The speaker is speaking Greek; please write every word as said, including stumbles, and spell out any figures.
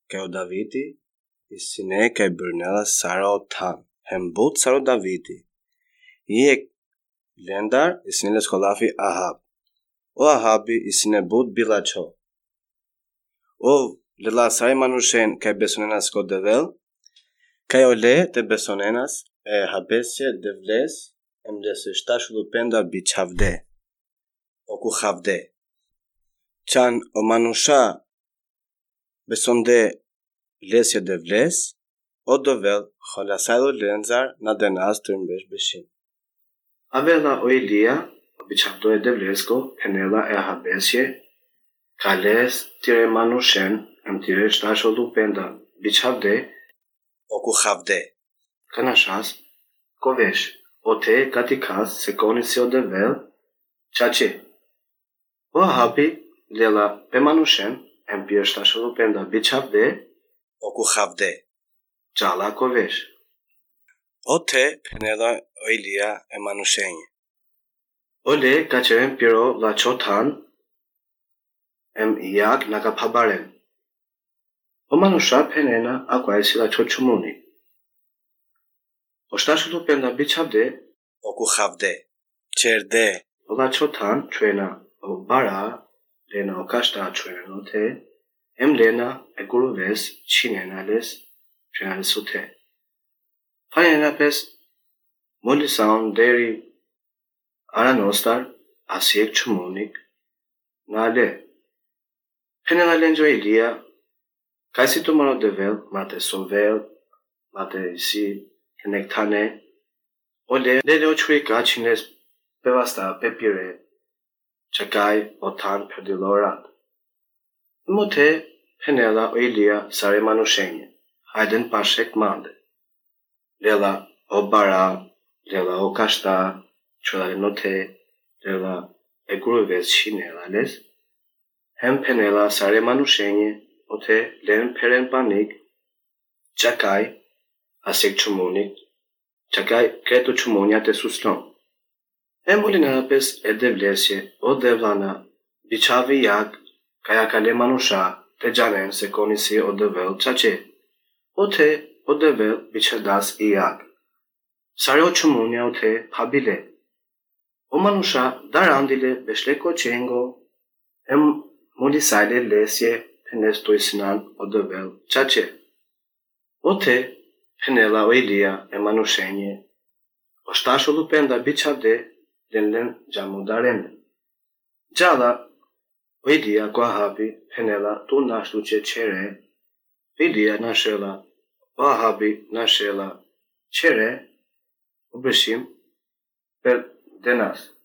και ο Δαβίτη, η συνέ και η μπρνέλα σάρα ο ταν, εμπουτ σάρο Δαβίτη. Η λένταρ, η συνέλε σχολάφι Αχάβ. Ο Αχάβι, η συνέ μπουτ μπιλατσό. Ο λελά σάι μανουσέν και μπεσονένας κοντεβέλ, και ο λέ τε μπεσονένας, ε χαμπέσια δευλές, εμπλέσαι στάσουλου πέντα μπιτσαβδέ, ο κουχαβδέ. Τσαν ο μανουσά μπεσονδέ λέσια δευλές, ο δοβέλ χολασάδο λέντζαρ να δενάς τριμπές μπεσίν. Avela o Ilia, običavto je devlesko, penela e habesje, kales tire manushen, em tire shtasho lupenda, bičavde, ο κουχαβδέ. kanashas, kovesh, ote katikas, sekonisio devel, chache. O habi, lela pe manushen, em tire shtasho lupenda, bičavde, ο κουχαβδέ. chala kovesh. Οτε πενέλα ο Ηλία εμανουσένι. Ole kachem piro la chotan, em iak nakapabaren. O manusha penena aquaisi la chochumuni. O stashudu penda bichavde, ο κουχαβδέ. Τσερδέ. o la chotan chuena o bara, lena o kashta chuena note, em lena e guruves chinena les chuena lesute. Fanena pes molisaun deri aranostar asiek chumunik, nale. Penela lenjo Ilia, Kaisi tu mano devel, mate sovel, mate isi, kenektane, ole lele ochuri gachines bevasta pepire, chakai otan perdilorat. Mote penela Ilia sare manushenye, haiden pashek mande. Lela obara, lela okashta, chulare note, lela eguruves chinelales, hem penela sare manushenye, ote len peren panik, chakai, asik chumunik, chakai kreto chumunia te suslon. Emulina pes edevlesye, o devlana, bichavi yak, kayakale manusha, te janen se konisi o devel chache. Ote o devel bichadas iyak. Sare o chumunia ote pabile. O manusha darandile beshleko chengo, em mulisaile lesye, Penes toisinan o devel chache. Ote penela o Ilia emanushenye. O stasho lupenda bichavde lenlen jamudarene. Jala o Ilia guahabi penela tu nashluche chere. Ilia nashela guahabi nashela chere. Ubeshim per denas.